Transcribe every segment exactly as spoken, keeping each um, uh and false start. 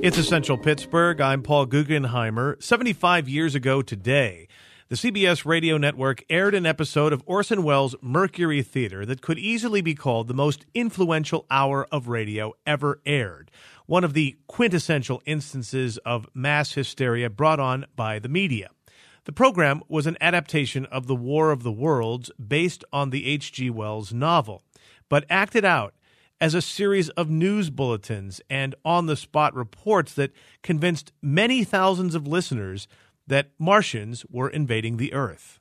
It's Essential Pittsburgh. I'm Paul Guggenheimer. seventy-five years ago today, the C B S radio network aired an episode of Orson Welles' Mercury Theater that could easily be called the most influential hour of radio ever aired, one of the quintessential instances of mass hysteria brought on by the media. The program was an adaptation of The War of the Worlds based on the H G. Wells novel, but acted out as a series of news bulletins and on-the-spot reports that convinced many thousands of listeners that Martians were invading the Earth.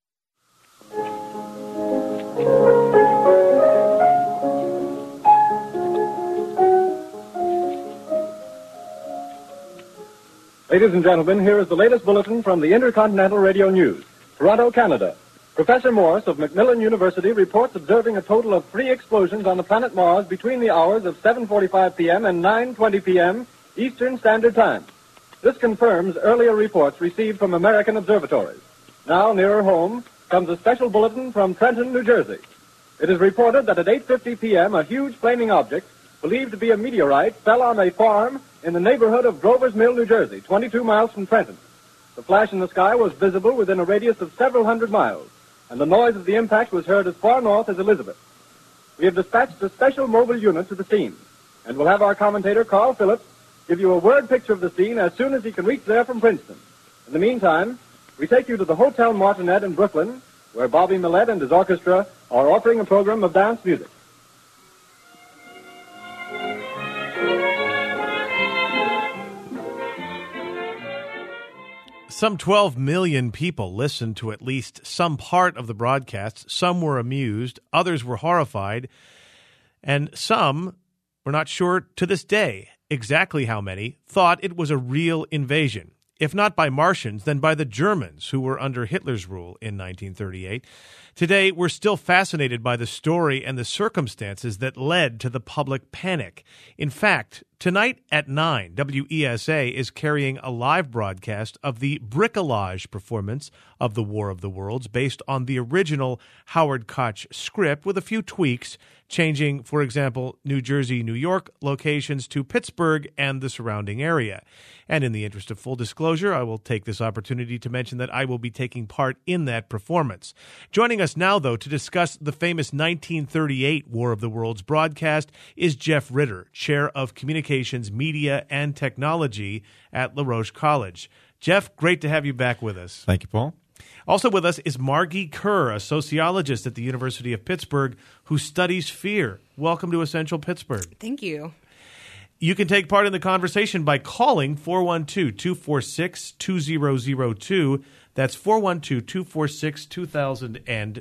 Ladies and gentlemen, here is the latest bulletin from the Intercontinental Radio News. Toronto, Canada. Professor Morse of Macmillan University reports observing a total of three explosions on the planet Mars between the hours of seven forty-five p.m. and nine twenty p.m. Eastern Standard Time. This confirms earlier reports received from American observatories. Now, nearer home, comes a special bulletin from Trenton, New Jersey. It is reported that at eight fifty p.m. a huge flaming object, believed to be a meteorite, fell on a farm in the neighborhood of Grover's Mill, New Jersey, twenty-two miles from Trenton. The flash in the sky was visible within a radius of several hundred miles, and the noise of the impact was heard as far north as Elizabeth. We have dispatched a special mobile unit to the scene, and we'll have our commentator, Carl Phillips, give you a word picture of the scene as soon as he can reach there from Princeton. In the meantime, we take you to the Hotel Martinet in Brooklyn, where Bobby Millett and his orchestra are offering a program of dance music. Some twelve million people listened to at least some part of the broadcast. Some were amused, others were horrified, and some, we're not sure to this day exactly how many, thought it was a real invasion. If not by Martians, then by the Germans, who were under Hitler's rule in nineteen thirty-eight. Today, we're still fascinated by the story and the circumstances that led to the public panic. In fact, tonight at nine, W E S A is carrying a live broadcast of the bricolage performance of The War of the Worlds based on the original Howard Koch script with a few tweaks, changing, for example, New Jersey, New York locations to Pittsburgh and the surrounding area. And in the interest of full disclosure, I will take this opportunity to mention that I will be taking part in that performance. Joining us now, though, to discuss the famous nineteen thirty-eight War of the Worlds broadcast is Jeff Ritter, Chair of Communications, Media, and Technology at LaRoche College. Jeff, great to have you back with us. Thank you, Paul. Also with us is Margie Kerr, a sociologist at the University of Pittsburgh who studies fear. Welcome to Essential Pittsburgh. Thank you. You can take part in the conversation by calling four one two, two four six, two zero zero two. That's four one two, two four six, two thousand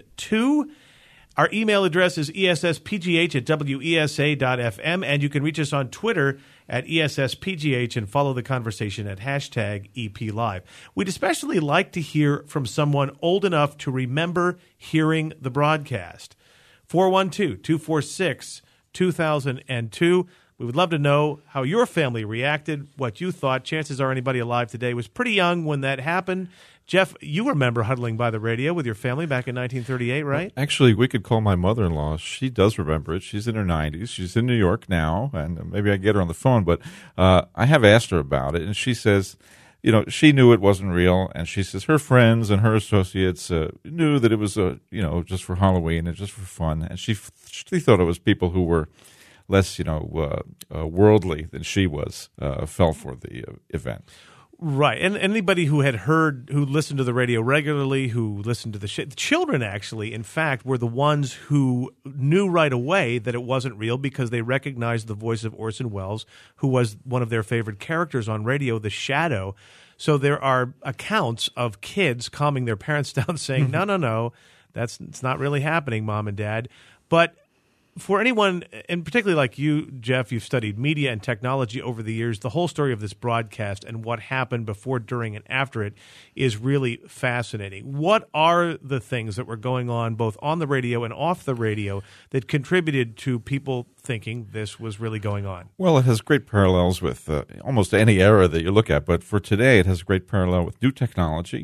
two. Our email address is E S S P G H at W E S A dot F M, and you can reach us on Twitter at E S S P G H and follow the conversation at hashtag E P Live. We'd especially like to hear from someone old enough to remember hearing the broadcast. four one two, two four six, two thousand two. We would love to know how your family reacted, what you thought. Chances are anybody alive today was pretty young when that happened. Jeff, you remember huddling by the radio with your family back in nineteen thirty-eight, right? Actually, we could call my mother-in-law. She does remember it. She's in her nineties. She's in New York now, and maybe I can get her on the phone. But uh, I have asked her about it, and she says, you know, she knew it wasn't real, and she says her friends and her associates uh, knew that it was, uh, you know, just for Halloween and just for fun, and she she thought it was people who were less, you know, uh, uh, worldly than she was, uh, fell for the uh, event. Right. And anybody who had heard, who listened to the radio regularly, who listened to the sh- the children actually, in fact, were the ones who knew right away that it wasn't real because they recognized the voice of Orson Welles, who was one of their favorite characters on radio, the Shadow. So there are accounts of kids calming their parents down saying, no, no, no, that's it's not really happening, Mom and Dad. But for anyone, and particularly like you, Jeff, you've studied media and technology over the years, the whole story of this broadcast and what happened before, during, and after it is really fascinating. What are the things that were going on both on the radio and off the radio that contributed to people thinking this was really going on? Well, it has great parallels with uh, almost any era that you look at, but for today it has a great parallel with new technology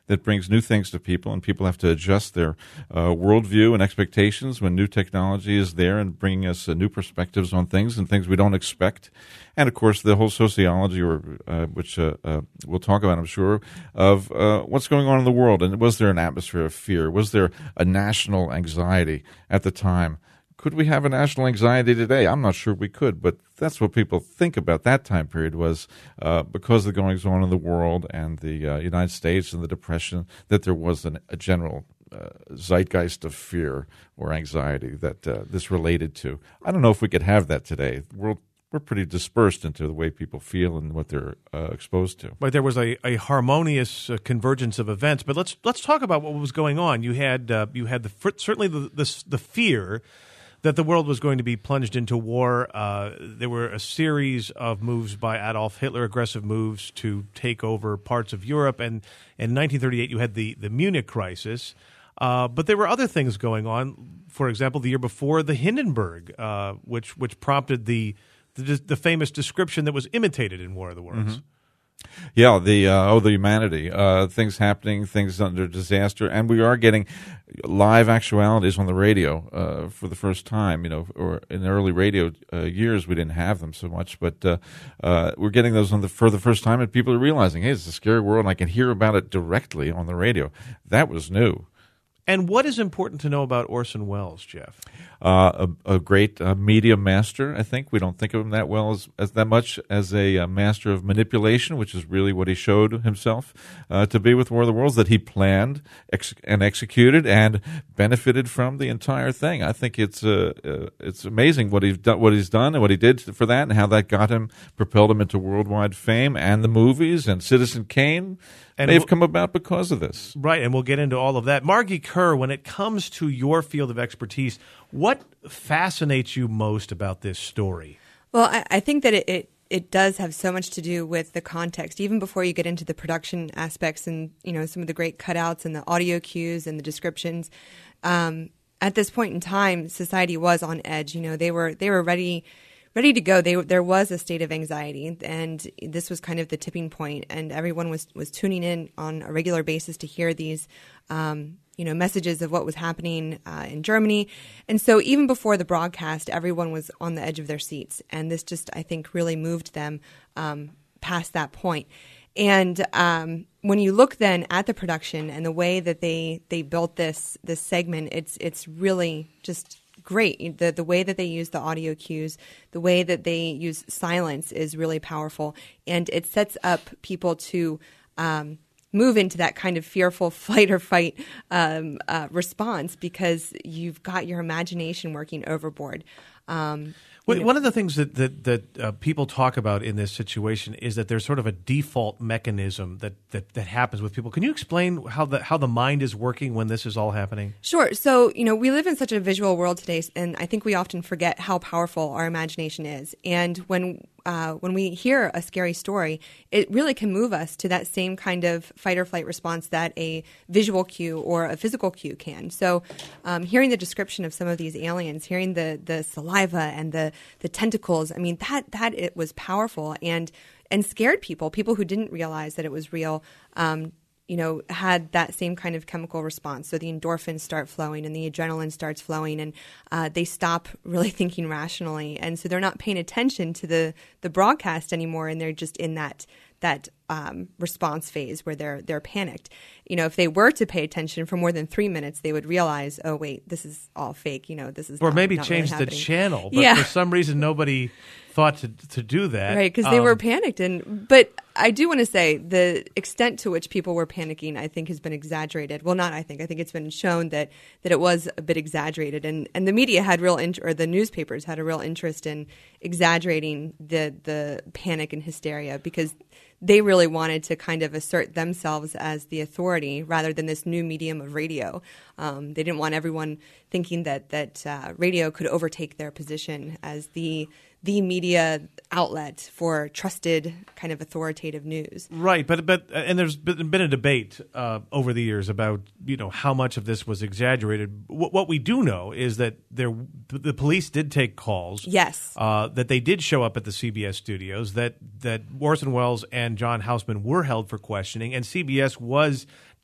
that brings new things to people, and people have to adjust their uh, worldview and expectations when new technology is there and bringing us uh, new perspectives on things and things we don't expect. And, of course, the whole sociology, or uh, which uh, uh, we'll talk about, I'm sure, of uh, what's going on in the world. And was there an atmosphere of fear? Was there a national anxiety at the time? Could we have a national anxiety today? I'm not sure we could, but that's what people think about that time period was uh, because of the goings on in the world and the uh, United States and the Depression, that there was an, a general uh, zeitgeist of fear or anxiety that uh, this related to. I don't know if we could have that today. The world, we're pretty dispersed into the way people feel and what they're uh, exposed to. But there was a, a harmonious uh, convergence of events. But let's let's talk about what was going on. You had uh, you had the certainly the the, the fear that the world was going to be plunged into war. Uh, there were a series of moves by Adolf Hitler, aggressive moves to take over parts of Europe. And in nineteen thirty-eight, you had the, the Munich crisis. Uh, but there were other things going on. For example, the year before, the Hindenburg, uh, which which prompted the, the the famous description that was imitated in War of the Worlds. Mm-hmm. Yeah, the uh, oh, the humanity, uh, things happening, things under disaster, and we are getting live actualities on the radio uh, for the first time. You know, or in the early radio uh, years, we didn't have them so much, but uh, uh, we're getting those on the for the first time, and people are realizing, hey, it's a scary world, and I can hear about it directly on the radio. That was new. And what is important to know about Orson Welles, Jeff? Uh, a, a great uh, media master, I think. We don't think of him that well as, as that much as a uh, master of manipulation, which is really what he showed himself uh, to be with War of the Worlds, that he planned ex- and executed and benefited from the entire thing. I think it's uh, uh, it's amazing what he's done, what he's done, and what he did for that, and how that got him, propelled him into worldwide fame, and the movies and Citizen Kane. And they've we'll, come about because of this. Right, and we'll get into all of that. Margie Kerr, when it comes to your field of expertise, what fascinates you most about this story? Well, I, I think that it, it it does have so much to do with the context, even before you get into the production aspects and, you know, some of the great cutouts and the audio cues and the descriptions. Um, at this point in time, society was on edge. You know, they were they were ready... ready to go. They, there was a state of anxiety, and this was kind of the tipping point, and everyone was, was tuning in on a regular basis to hear these, um, you know, messages of what was happening uh, in Germany. And so even before the broadcast, everyone was on the edge of their seats, and this just, I think, really moved them um, past that point. And um, when you look then at the production and the way that they, they built this this segment, it's it's really just great. The the way that they use the audio cues, the way that they use silence is really powerful, and it sets up people to um, move into that kind of fearful flight or fight um, uh, response, because you've got your imagination working overboard. Um, Well, one of the things that that, that uh, people talk about in this situation is that there's sort of a default mechanism that, that, that happens with people. Can you explain how the how the mind is working when this is all happening? Sure. So, you know, we live in such a visual world today, and I think we often forget how powerful our imagination is. And when uh, when we hear a scary story, it really can move us to that same kind of fight or flight response that a visual cue or a physical cue can. So, um, hearing the description of some of these aliens, hearing the the saliva and the the tentacles, I mean, that that it was powerful and and scared people. People who didn't realize that it was real, um, you know, had that same kind of chemical response. So the endorphins start flowing and the adrenaline starts flowing, and uh, they stop really thinking rationally. And so they're not paying attention to the, the broadcast anymore, and they're just in that that um, response phase where they're they're panicked. You know, if they were to pay attention for more than three minutes, they would realize, oh wait, this is all fake. You know, this is or not, maybe not change really the happening. channel. But yeah. for some reason, nobody thought to to do that, right? Because they um, were panicked. And but I do want to say the extent to which people were panicking, I think, has been exaggerated. Well, not I think. I think it's been shown that that it was a bit exaggerated, and and the media had real int- or the newspapers had a real interest in exaggerating the the panic and hysteria, because they really wanted to kind of assert themselves as the authority rather than this new medium of radio. Um, they didn't want everyone thinking that that uh, radio could overtake their position as the the media outlet for trusted kind of authoritative news. Right, but but and there's been, been a debate uh, over the years about, you know, how much of this was exaggerated. W- what we do know is that there the police did take calls. Yes, uh, that they did show up at the C B S studios. That that Orson Welles and John Houseman were held for questioning, and C B S was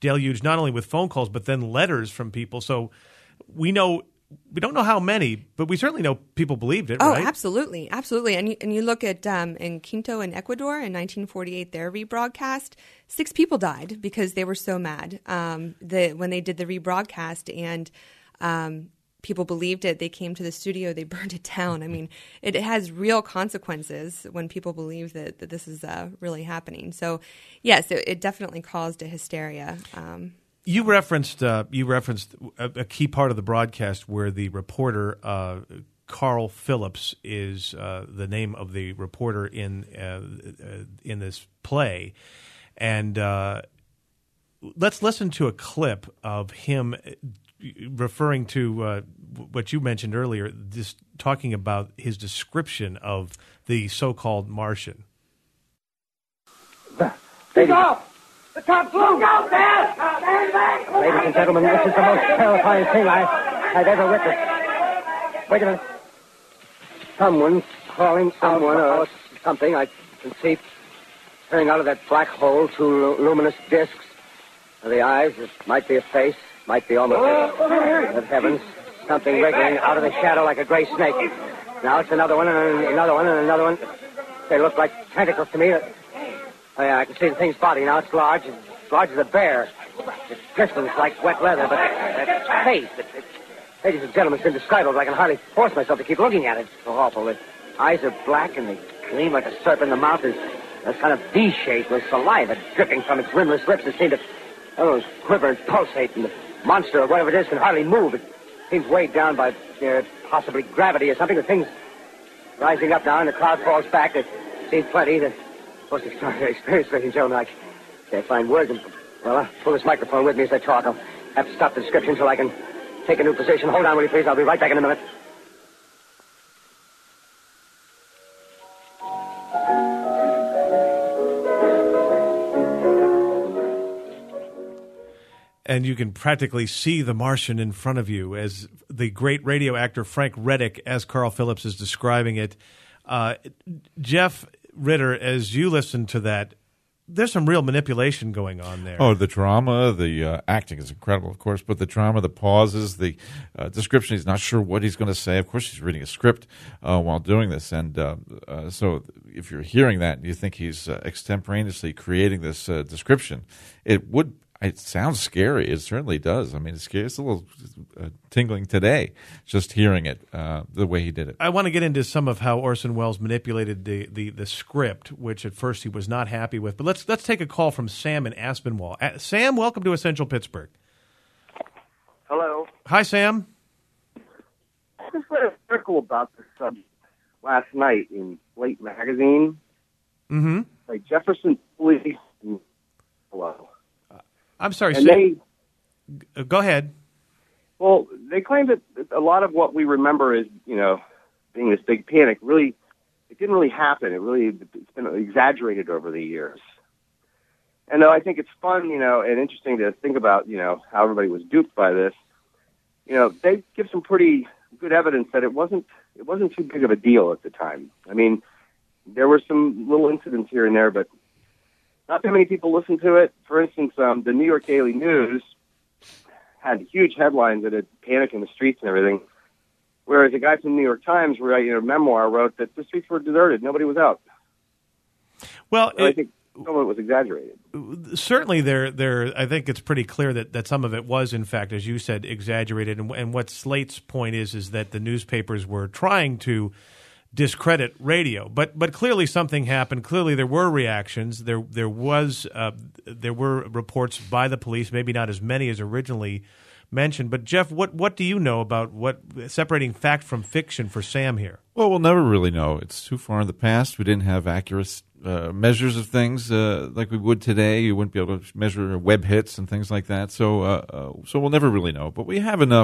deluged not only with phone calls but then letters from people. So we know we don't know how many, but we certainly know people believed it. Oh, right? absolutely, absolutely. And you, and you look at um, in Quito in Ecuador in nineteen forty-eight, their rebroadcast, six people died because they were so mad um, the, when they did the rebroadcast, and um, people believed it. They came to the studio, they burned it down. I mean, it, it has real consequences when people believe that, that this is uh, really happening. So, yes, it, it definitely caused a hysteria. Um, You referenced uh, you referenced a, a key part of the broadcast where the reporter uh, Carl Phillips is uh, the name of the reporter in uh, in this play, and uh, let's listen to a clip of him referring to uh, what you mentioned earlier, just talking about his description of the so-called Martian. Speak up! The top blew! Go, man! Ladies and gentlemen, this is the most terrifying thing I, I've ever witnessed. Wait a minute. Someone's crawling someone or something, I can see, turning out of that black hole, two lu- luminous discs. The eyes, it might be a face, might be almost... Good heavens, something wriggling out of the shadow like a gray snake. Now it's another one, and another one, and another one. They look like tentacles to me. Oh, yeah, I can see the thing's body now. It's large, as large as a bear. It glistens like wet leather, but that face, it, it, ladies and gentlemen, it's indescribable. I can hardly force myself to keep looking at it. It's so awful. The eyes are black, and they gleam like a serpent. The mouth is a kind of V-shape with saliva dripping from its rimless lips that seem to, oh, quiver and pulsate, and the monster, or whatever it is, can hardly move. It seems weighed down by uh, possibly gravity or something. The thing's rising up now, and the crowd falls back. It seems plenty. The most extraordinary experience, ladies and gentlemen. I can't find words. And, well, I'll pull this microphone with me as I talk. I'll have to stop the description until I can take a new position. Hold on, will you please? I'll be right back in a minute. And you can practically see the Martian in front of you as the great radio actor Frank Reddick, as Carl Phillips is describing it. Uh, Jeff Ritter, as you listen to that, there's some real manipulation going on there. Oh, the drama, the uh, acting is incredible, of course, but the drama, the pauses, the uh, description, he's not sure what he's going to say. Of course, he's reading a script uh, while doing this. And uh, uh, so if you're hearing that and you think he's uh, extemporaneously creating this uh, description, it would It sounds scary. It certainly does. I mean, it's scary. It's a little uh, tingling today just hearing it, uh, the way he did it. I want to get into some of how Orson Welles manipulated the, the, the script, which at first he was not happy with. But let's let's take a call from Sam in Aspinwall. Uh, Sam, welcome to Essential Pittsburgh. Hello. Hi, Sam. I just read an article about this subject last night in Slate magazine Mm-hmm. by Jefferson Police. Hello. I'm sorry, And Sam. they, Go ahead. well, they claim that a lot of what we remember as, you know, being this big panic, really, it didn't really happen. It really, it's been exaggerated over the years. And though I think it's fun, you know, and interesting to think about, you know, how everybody was duped by this, you know, they give some pretty good evidence that it wasn't, it wasn't too big of a deal at the time. I mean, there were some little incidents here and there, but not too many people listened to it. For instance, um, the New York Daily News had huge headlines that had panic in the streets and everything, whereas a guy from the New York Times, writing a memoir, wrote that the streets were deserted. Nobody was out. Well, So I it, think some of it was exaggerated. certainly there, there. I think it's pretty clear that, that some of it was, in fact, as you said, exaggerated. And, and what Slate's point is, is that the newspapers were trying to discredit radio, but but clearly something happened. Clearly there were reactions. There there was uh, there were reports by the police, maybe not as many as originally mentioned. But Jeff, what what do you know about what separating fact from fiction for Sam here? Well, we'll never really know. It's too far in the past. We didn't have accurate uh, measures of things uh, like we would today. You wouldn't be able to measure web hits and things like that. So uh, uh, so we'll never really know. But we have enough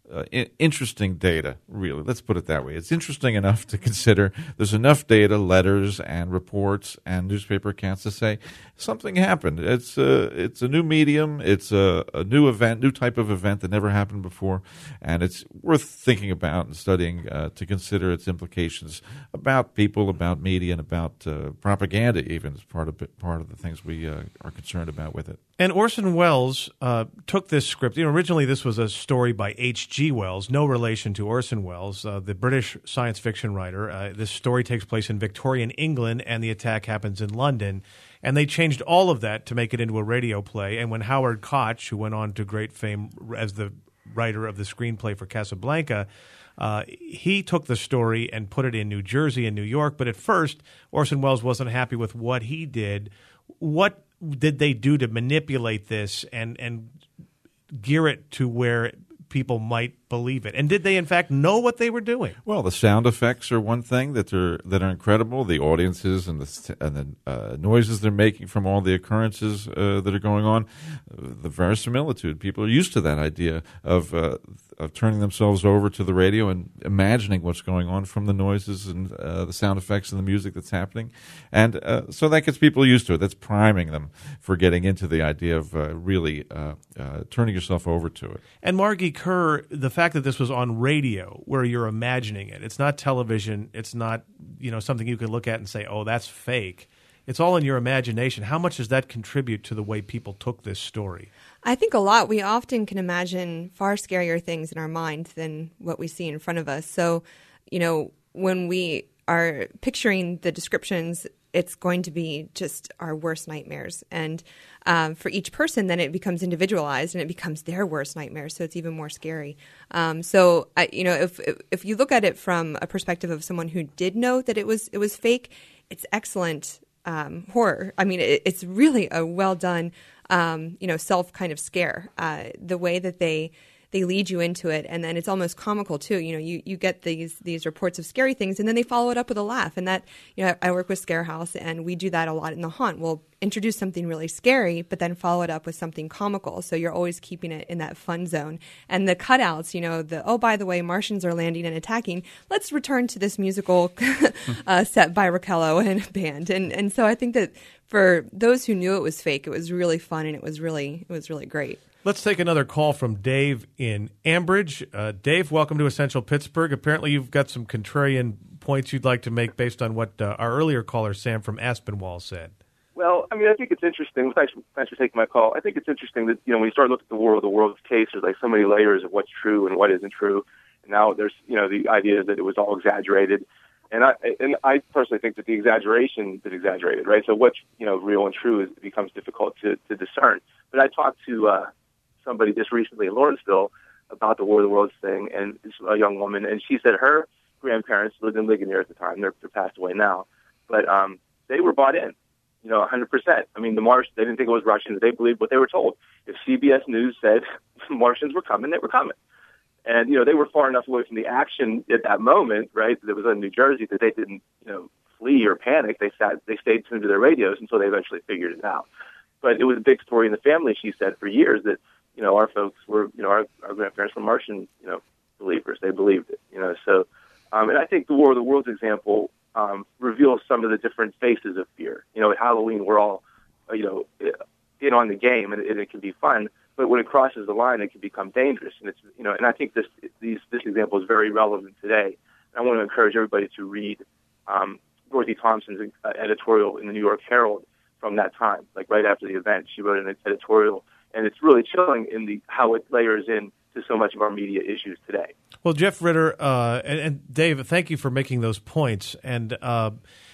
uh, I- interesting data, really. Let's put it that way. It's interesting enough to consider. There's enough data, letters and reports and newspaper accounts to say something happened. It's a, it's a new medium. It's a, a new event, new type of event that never happened before, and it's worth thinking about and studying uh, to consider its implications about people, about media, and about uh, propaganda even as part of, part of the things we uh, are concerned about with it. And Orson Welles uh, took this script. You know, originally this was a story by H G. Wells, no relation to Orson Welles, uh, the British science fiction writer. Uh, this story takes place in Victorian England, and the attack happens in London. And they changed all of that to make it into a radio play. And when Howard Koch, who went on to great fame as the writer of the screenplay for Casablanca, uh, he took the story and put it in New Jersey and New York. But at first, Orson Welles wasn't happy with what he did. What did they do to manipulate this and, and gear it to where people might believe it? And did they, in fact, know what they were doing? Well, the sound effects are one thing that are that are incredible. The audiences and the and the uh, noises they're making from all the occurrences uh, that are going on, uh, the verisimilitude. People are used to that idea of uh, of turning themselves over to the radio and imagining what's going on from the noises and uh, the sound effects and the music that's happening, and uh, so that gets people used to it. That's priming them for getting into the idea of uh, really uh, uh, turning yourself over to it. And Margie Kerr, the fact that this was on radio where you're imagining it, it's not television, it's not, you know, something you can look at and say, oh, that's fake. It's all in your imagination. How much does that contribute to the way people took this story? I think a lot. We often can imagine far scarier things in our mind than what we see in front of us. So, you know, when we are picturing the descriptions, it's going to be just our worst nightmares. And um, for each person, then it becomes individualized and it becomes their worst nightmare. So it's even more scary. Um, so, I, you know, if if you look at it from a perspective of someone who did know that it was it was fake, it's excellent um, horror. I mean, it, it's really a well done, um, you know, self kind of scare. Uh, the way that they they lead you into it, and then it's almost comical too. You know, you, you get these these reports of scary things, and then they follow it up with a laugh. And that, you know, I work with Scarehouse, and we do that a lot in The Haunt. We'll introduce something really scary, but then follow it up with something comical. So you're always keeping it in that fun zone. And the cutouts, you know, the, oh, by the way, Martians are landing and attacking. Let's return to this musical uh, set by Raquello and a band. And and so I think that for those who knew it was fake, it was really fun, and it was really it was really great. Let's take another call from Dave in Ambridge. Uh, Dave, welcome to Essential Pittsburgh. Apparently you've got some contrarian points you'd like to make based on what uh, our earlier caller, Sam from Aspinwall, said. Well, I mean, I think it's interesting. Thanks, thanks for taking my call. I think it's interesting that, you know, when you start looking at the War of the Worlds case, there's like so many layers of what's true and what isn't true. And now there's, you know, the idea that it was all exaggerated. And I and I personally think that the exaggeration is exaggerated, right? So what's, you know, real and true is, it becomes difficult to, to discern. But I talked to uh, somebody just recently in Lawrenceville about the War of the Worlds thing, and it's a young woman, and she said her grandparents lived in Ligonier at the time. They're, they're passed away now. But um, they were bought in, you know, one hundred percent. I mean, the Martians, they didn't think it was Russians. They believed what they were told. If C B S News said Martians were coming, they were coming. And, you know, they were far enough away from the action at that moment, right, that was in New Jersey, that they didn't, you know, flee or panic. They sat, they stayed tuned to their radios until they eventually figured it out. But it was a big story in the family, she said, for years that, you know, our folks were, you know, our, our grandparents were Martian, you know, believers. They believed it, you know. So, um, and I think the War of the Worlds example um, reveals some of the different faces of fear. You know, at Halloween, we're all, uh, you know, in on the game, and it, and it can be fun. But when it crosses the line, it can become dangerous. And it's, you know, and I think this these, this example is very relevant today. And I want to encourage everybody to read um, Dorothy Thompson's uh, editorial in the New York Herald from that time, like right after the event. She wrote an editorial, and it's really chilling in the how it layers in to so much of our media issues today. Well, Jeff Ritter uh, and, and Dave, thank you for making those points. And uh,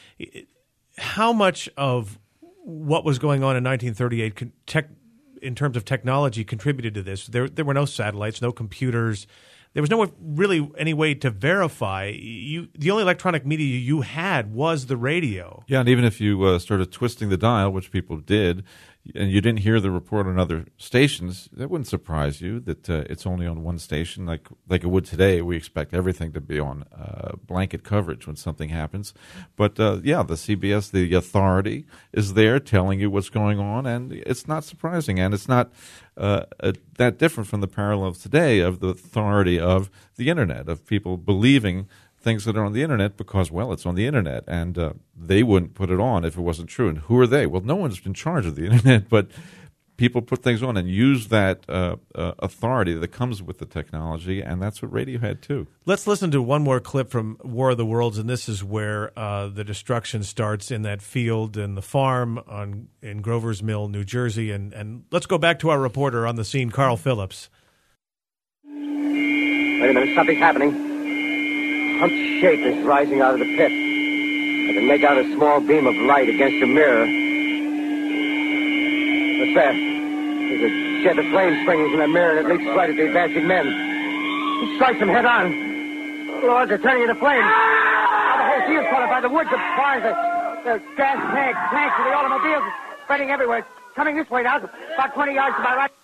how much of what was going on in nineteen thirty-eight con- tech, in terms of technology contributed to this? There, there were no satellites, no computers. There was no really any way to verify. You, the only electronic media you had was the radio. Yeah, and even if you uh, started twisting the dial, which people did, and you didn't hear the report on other stations, that wouldn't surprise you that uh, it's only on one station. Like like it would today, we expect everything to be on uh, blanket coverage when something happens. But uh, yeah, the C B S, the authority, is there telling you what's going on, and it's not surprising, and it's not uh, uh, that different from the parallel of today of the authority of the internet, of people believing things that are on the internet because, well, it's on the internet, and uh, they wouldn't put it on if it wasn't true. And who are they? Well, no one's in charge of the internet, but people put things on and use that uh, uh, authority that comes with the technology, and that's what radio had too. Let's listen to one more clip from War of the Worlds, and this is where uh, the destruction starts in that field and the farm on in Grover's Mill, New Jersey. And, and let's go back to our reporter on the scene, Carl Phillips. Wait a minute, something's happening. Humped shape is rising out of the pit. I can make out a small beam of light against a mirror. What's that? There's a shed of flame springing from the mirror and it leaps right at the advancing men. He strikes them head on. The Lords are turning into flames. Now the whole field's caught up by the woods, the barns, the, the gas tanks, tanks of the automobiles spreading everywhere. It's coming this way now, about twenty yards to my right.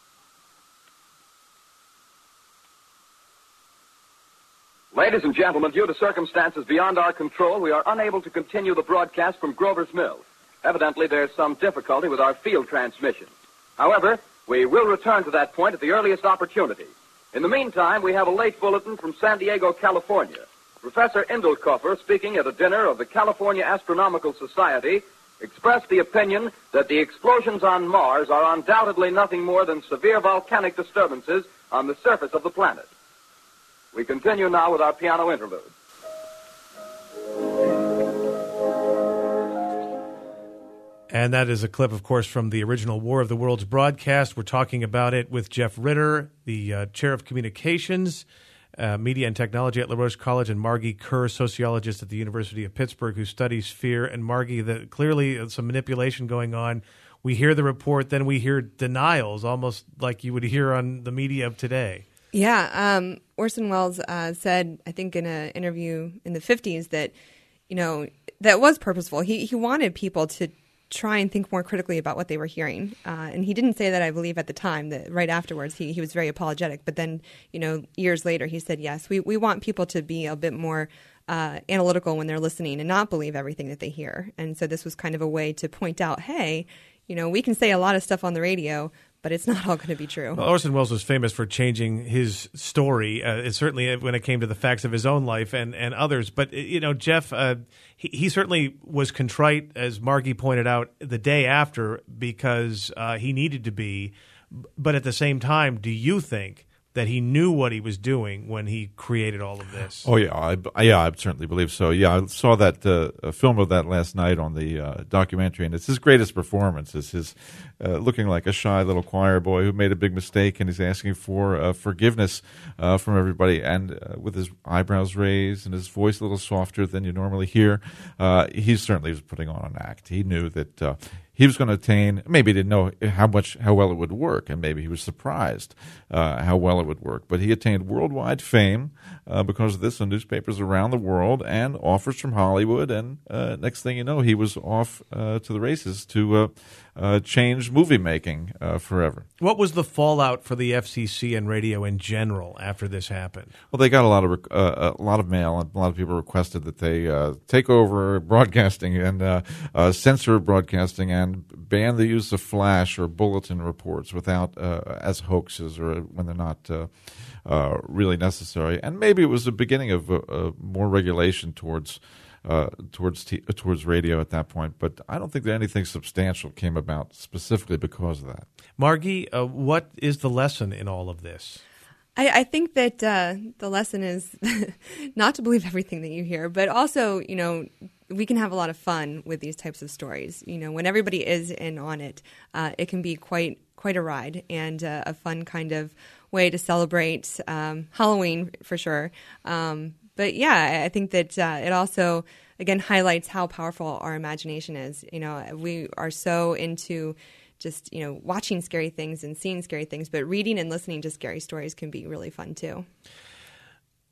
Ladies and gentlemen, due to circumstances beyond our control, we are unable to continue the broadcast from Grover's Mill. Evidently, there's some difficulty with our field transmission. However, we will return to that point at the earliest opportunity. In the meantime, we have a late bulletin from San Diego, California. Professor Indelkoffer, speaking at a dinner of the California Astronomical Society, expressed the opinion that the explosions on Mars are undoubtedly nothing more than severe volcanic disturbances on the surface of the planet. We continue now with our piano interlude. And that is a clip, of course, from the original War of the Worlds broadcast. We're talking about it with Jeff Ritter, the uh, chair of communications, uh, media and technology at LaRoche College, and Margie Kerr, sociologist at the University of Pittsburgh, who studies fear. And Margie, the, clearly uh, some manipulation going on. We hear the report, then we hear denials, almost like you would hear on the media of today. Yeah, um, Orson Welles uh, said, I think in an interview in the fifties, that, you know, that was purposeful. He he wanted people to try and think more critically about what they were hearing. Uh, and he didn't say that, I believe, at the time. That right afterwards, he, he was very apologetic. But then, you know, years later, he said, yes, we, we want people to be a bit more uh, analytical when they're listening and not believe everything that they hear. And so this was kind of a way to point out, hey, you know, we can say a lot of stuff on the radio, but it's not all going to be true. Well, Orson Welles was famous for changing his story, uh, it certainly when it came to the facts of his own life and, and others. But, you know, Jeff, uh, he, he certainly was contrite, as Margie pointed out, the day after because uh, he needed to be. But at the same time, do you think that he knew what he was doing when he created all of this? Oh, yeah. I, yeah, I certainly believe so. Yeah, I saw that uh, a film of that last night on the uh, documentary, and it's his greatest performance. It's his uh, looking like a shy little choir boy who made a big mistake, and he's asking for uh, forgiveness uh, from everybody, and uh, with his eyebrows raised and his voice a little softer than you normally hear. Uh, he certainly was putting on an act. He knew that uh, he was going to attain, maybe he didn't know how much, how well it would work, and maybe he was surprised uh, how well it would work. But he attained worldwide fame uh, because of this in newspapers around the world and offers from Hollywood. And uh, next thing you know, he was off uh, to the races to uh, uh, change movie making uh, forever. What was the fallout for the F C C and radio in general after this happened? Well, they got a lot of uh, a lot of mail, and a lot of people requested that they uh, take over broadcasting and uh, uh, censor broadcasting and ban the use of flash or bulletin reports without uh, as hoaxes or when they're not uh, uh, really necessary. And maybe it was the beginning of uh, uh, more regulation towards uh, towards t- towards radio at that point. But I don't think that anything substantial came about specifically because of that. Margie, uh, what is the lesson in all of this? I, I think that uh, the lesson is not to believe everything that you hear, but also, you know, we can have a lot of fun with these types of stories. You know, when everybody is in on it, uh, it can be quite quite a ride and uh, a fun kind of way to celebrate um, Halloween for sure. Um, but yeah, I think that uh, it also, again, highlights how powerful our imagination is. You know, we are so into just, you know, watching scary things and seeing scary things, but reading and listening to scary stories can be really fun too.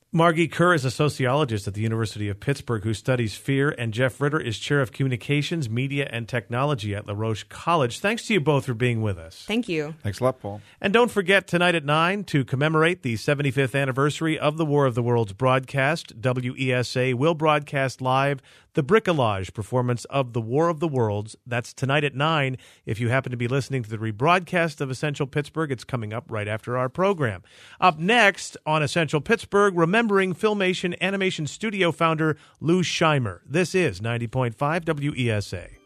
Margie Kerr is a sociologist at the University of Pittsburgh who studies fear, and Jeff Ritter is chair of communications, media, and technology at LaRoche College. Thanks to you both for being with us. Thank you. Thanks a lot, Paul. And don't forget, tonight at nine, to commemorate the seventy-fifth anniversary of the War of the Worlds broadcast, W E S A will broadcast live the Bricolage performance of the War of the Worlds. That's tonight at nine. If you happen to be listening to the rebroadcast of Essential Pittsburgh, it's coming up right after our program. Up next on Essential Pittsburgh, remembering Filmation Animation Studio founder Lou Scheimer. This is ninety point five W E S A.